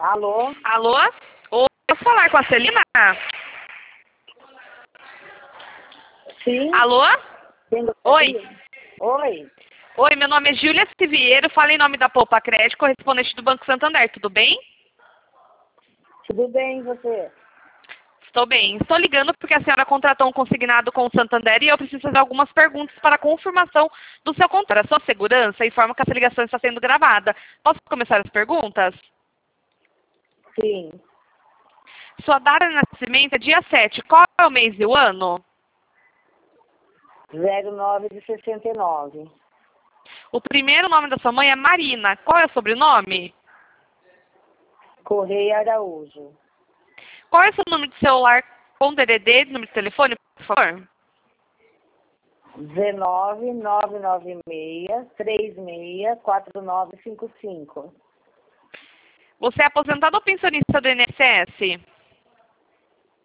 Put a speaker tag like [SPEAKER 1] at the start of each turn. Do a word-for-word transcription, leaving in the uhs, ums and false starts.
[SPEAKER 1] Alô?
[SPEAKER 2] Alô? Oi, posso falar com a Celina?
[SPEAKER 1] Sim?
[SPEAKER 2] Alô?
[SPEAKER 1] Quem
[SPEAKER 2] Oi.
[SPEAKER 1] gostaria? Oi.
[SPEAKER 2] Oi, meu nome é Júlia Siviero, falo em nome da Poupa Crédito, correspondente do Banco Santander, tudo bem?
[SPEAKER 1] Tudo bem, e você?
[SPEAKER 2] Estou bem. Estou ligando porque a senhora contratou um consignado com o Santander e eu preciso fazer algumas perguntas para confirmação do seu contrato. A sua segurança informa que essa ligação está sendo gravada. Posso começar as perguntas?
[SPEAKER 1] Sim.
[SPEAKER 2] Sua data de nascimento é dia sete. Qual é o mês e o ano?
[SPEAKER 1] zero nove de sessenta e nove.
[SPEAKER 2] O primeiro nome da sua mãe é Marina. Qual é o sobrenome?
[SPEAKER 1] Correia Araújo.
[SPEAKER 2] Qual é o seu número de celular com D D D, número de telefone, por favor?
[SPEAKER 1] nove nove nove seis, três seis, quatro nove cinco cinco.
[SPEAKER 2] Você é aposentado ou pensionista do I N S S?